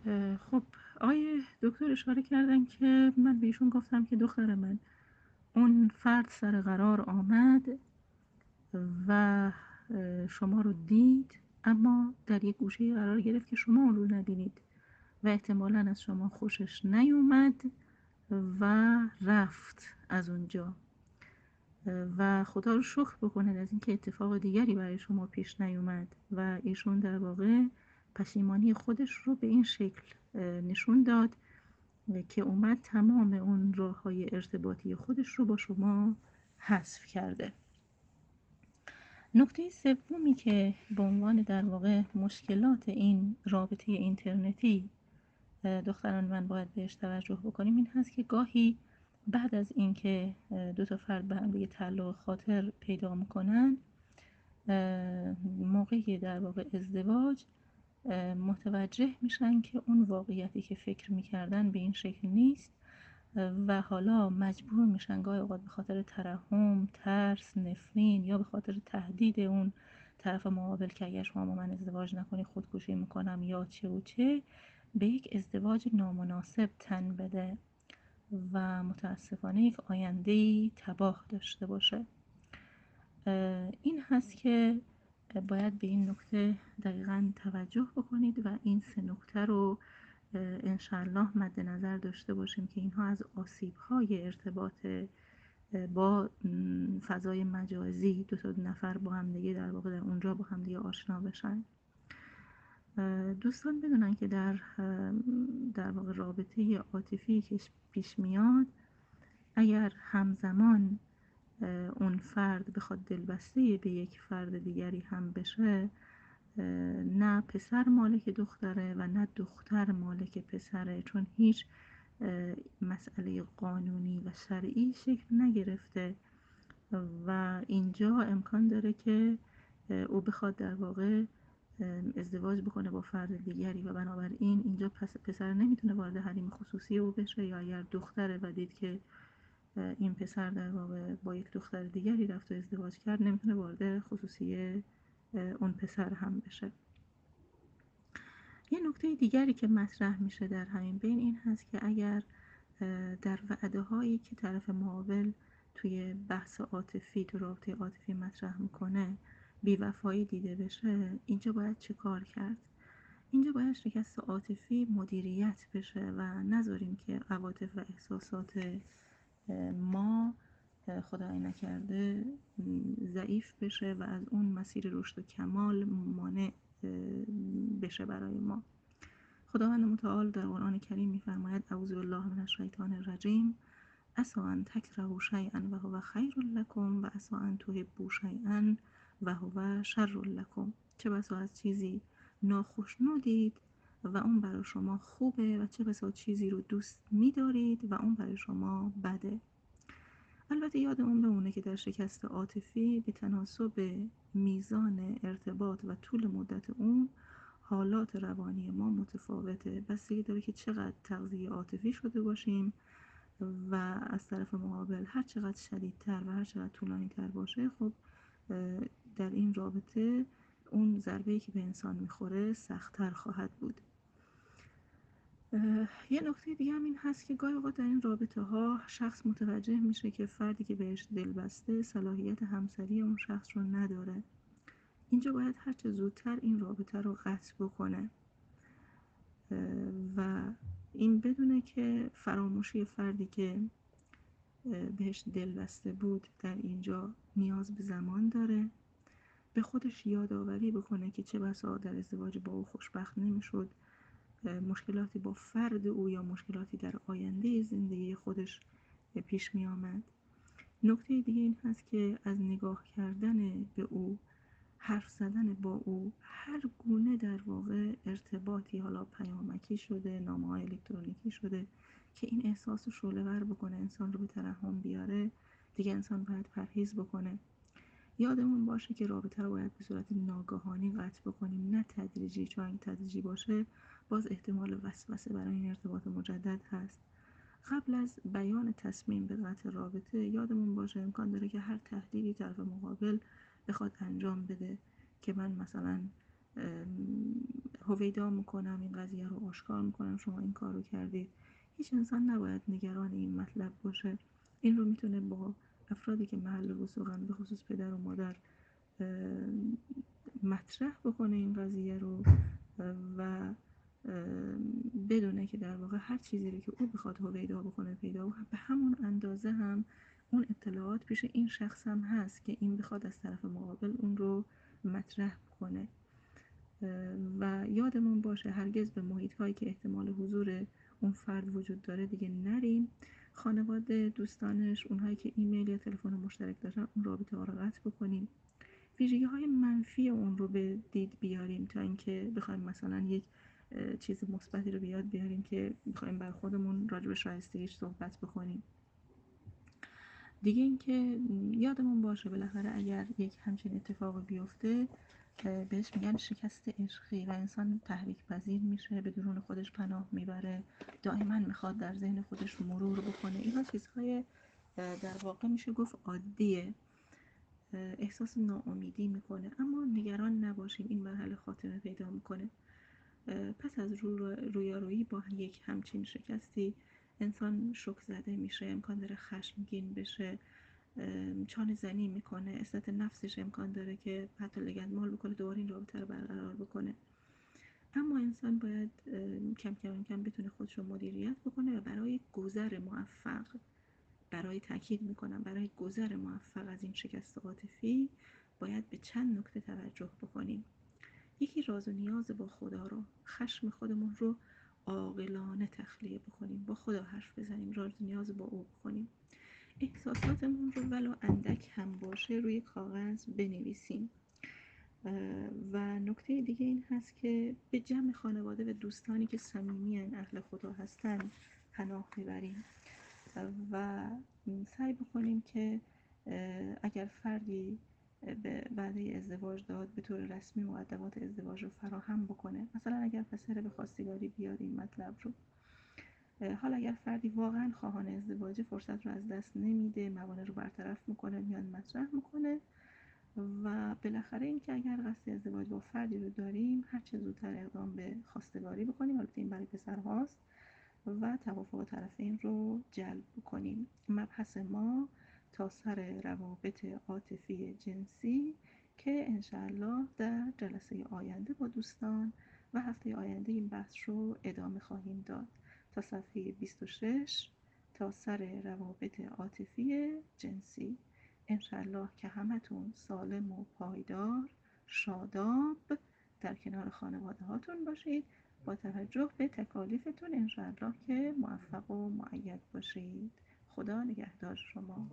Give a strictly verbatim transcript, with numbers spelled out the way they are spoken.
خب آقای دکتر اشاره کردن که من بهشون گفتم که دختر من، اون فرد سر قرار آمد و شما رو دید، اما در یک گوشه قرار گرفت که شما اون رو ندیدید و احتمالاً از شما خوشش نیومد و رفت از اونجا و خدا رو شکر بکنید از اینکه اتفاق دیگری برای شما پیش نیومد و ایشون در واقع پشیمانی خودش رو به این شکل نشون داد که اومد تمام اون راه‌های ارتباطی خودش رو با شما حذف کرده. نکته سومی که به عنوان در واقع مشکلات این رابطه اینترنتی دختران من باید بهش توجه بکنیم این هست که گاهی بعد از اینکه دو تا فرد به هم دیگه تعلق خاطر پیدا میکنن، موقع در واقع ازدواج متوجه میشن که اون واقعیتی که فکر میکردن به این شکل نیست و حالا مجبور میشن گاهی اوقات به خاطر ترحم، ترس، نفرین یا به خاطر تهدید اون طرف مقابل که اگر شما با من ازدواج نکنی خودکشی میکنم یا چه و چه، به یک ازدواج نامناسب تن بده و متاسفانه یک آینده‌ای تباه داشته باشه. این هست که باید به این نکته دقیقاً توجه بکنید و این سه نکته رو انشاءالله مد نظر داشته باشیم که اینها از آسیب‌های ارتباط با فضای مجازی دو تا نفر با هم دیگه در واقع در اونجا با هم دیگه آشنا بشن. دوستان بدونن که در در واقع رابطه عاطفی که پیش میاد، اگر همزمان اون فرد بخواد دلبسته به یک فرد دیگری هم بشه، نه پسر مالک دختره و نه دختر مالک پسره، چون هیچ مسئله قانونی و شرعی شکل نگرفته و اینجا امکان داره که او بخواد در واقع ازدواج بکنه با فرد دیگری و بنابراین اینجا پس پسر نمیتونه وارد حریم خصوصی او بشه، یا اگر دختره و دید که این پسر در واقع با یک دختر دیگری رفت و ازدواج کرد، نمیتونه وارد خصوصی اون پسر هم بشه. یه نکته دیگری که مطرح میشه در همین بین این هست که اگر در وعده هایی که طرف مقابل توی بحث عاطفی تو رابطه عاطفی مطرح میکنه بی‌وفایی دیده بشه، اینجا باید چه کار کرد؟ اینجا باید شکست عاطفی مدیریت بشه و نذاریم که عواطف و احساسات ما خدای نکرده ضعیف بشه و از اون مسیر رشد و کمال مانع بشه برای ما. خداوند متعال در قرآن کریم می‌فرماید اعوذ بالله من الشیطان الرجیم عسی ان تکرهوا شیئا و هو خیر لکم و عسی ان تحبوا شیئا و هو شر لکم. چه بسا از چیزی ناخشنودید و اون برای شما خوبه و چه بسا چیزی رو دوست می‌دارید و اون برای شما بده. البته یادمون بمونه که در شکست عاطفی به تناسب میزان ارتباط و طول مدت اون حالات روانی ما متفاوته، بستگی داره که چقدر تغذیه عاطفی شده باشیم و از طرف مقابل هر چقدر شدیدتر و هر چقدر طولانی تر باشه، خب در این رابطه اون ضربه‌ای که به انسان میخوره سخت‌تر خواهد بود. یه نکته دیگه هم این هست که گاهی اوقات در این رابطه ها شخص متوجه میشه که فردی که بهش دل بسته صلاحیت همسری اون شخص رو نداره. اینجا باید هرچه زودتر این رابطه رو قطع بکنه و این بدونه که فراموشی فردی که بهش دل بسته بود در اینجا نیاز به زمان داره. به خودش یادآوری بکنه که چه بسا در ازدواج با او خوشبخت نمیشد، مشکلاتی با فرد او یا مشکلاتی در آینده زندگی خودش پیش می آمد. نکته دیگه این هست که از نگاه کردن به او، حرف زدن با او، هر گونه در واقع ارتباطی، حالا پیامکی شده، نامه‌های الکترونیکی شده که این احساس رو شعله‌ور بکنه، انسان رو به ترحم بیاره، دیگه انسان باید پرهیز بکنه. یادمون باشه که رابطه رو باید به صورت ناگهانی قطع بکنیم، نه تدریجی، چون این تدریجی باشه باز احتمال وسوسه برای این ارتباط مجدد هست. قبل از بیان تصمیم به قطع رابطه یادمون باشه امکان داره که هر تهدیدی طرف مقابل بخواد انجام بده که من مثلا هویدا میکنم، این قضیه رو آشکار میکنم شما این کار رو کردید. هیچ انسان نباید نگران این مطلب باشه. این رو میتونه با افرادی که محل وثوقن، به خصوص پدر و مادر، مطرح بکنه این قضیه رو و بدونه که در واقع هر چیزی رو که او بخواد هویدا بکنه پیدا بکنه، به همون اندازه هم اون اطلاعات پیش این شخص هم هست که این بخواد از طرف مقابل اون رو مطرح کنه. و یادمون باشه هرگز به محیط هایی که احتمال حضور اون فرد وجود داره دیگه نریم. خانواده، دوستانش، اونهایی که ایمیل یا تلفن مشترک دارن، اون رابطه ها رو قطع بکنیم. ویژگی های منفی اون رو به دید بیاریم تا اینکه بخوایم مثلا یک چیز مثبتی رو بیاد بیاریم که بخوایم بر خودمون راجع به شایستگیش صحبت بکنیم. دیگه اینکه یادمون باشه بالاخره اگر یک همچین اتفاقی بیفته بهش میگن شکست عشقی و انسان تحریک پذیر میشه، به درون خودش پناه میبره، دائما میخواد در ذهن خودش مرور بکنه. اینا چیزهای در واقع میشه گفت عادیه. احساس ناامیدی میکنه، اما نگران نباشیم، این مرحله خاتمه پیدا میکنه. پس از رو رویارویی با یک همچین شکستی انسان شوک زده میشه، امکان داره خشمگین بشه، چانه زنی میکنه، عزت نفسش امکان داره که حتی لگدمال بکنه، دوباره این رابطه رو برقرار بکنه. اما انسان باید کم کم کم بتونه خودش رو مدیریت بکنه و برای گذر موفق، برای تاکید میکنم برای گذر موفق از این شکست عاطفی باید به چند نکته توجه بکنیم. یکی راز و نیاز با خدا رو، خشم خودمون رو عاقلانه تخلیه بکنیم، با خدا حرف بزنیم، راز و نیاز با او بکنیم. احساساتمون رو ولو اندک هم باشه روی کاغذ بنویسیم. و نکته دیگه این هست که به جمع خانواده و دوستانی که صمیمی‌اند، اهل خدا هستن، پناه ببریم و سعی بکنیم که اگر فردی به وعده ازدواج داد به طور رسمی مقدمات ازدواج رو فراهم بکنه. مثلا اگر پسر به خواستگاری بیاد این مطلب رو، حالا اگر فردی واقعا خواهان ازدواج فرصت رو از دست نمیده، موانع رو برطرف میکنه، میان مطرح میکنه و بالاخره این که اگر قصد ازدواج با فردی رو داریم هر چه زودتر اقدام به خواستگاری بکنیم. البته این برای پسرهاست و توافق طرفین رو جلب بکنیم. مبحث ما تا سر روابط عاطفی جنسی که انشاءالله در جلسه آینده با دوستان و هفته آینده این بحث رو ادامه خواهیم داد. تا صفحه بیست و شش، تا سر روابط عاطفی جنسی. انشاءالله که همتون سالم و پایدار، شاداب در کنار خانواده هاتون باشید، با توجه به تکالیفتون انشاءالله که موفق و مؤید باشید. خدا نگهدار شما.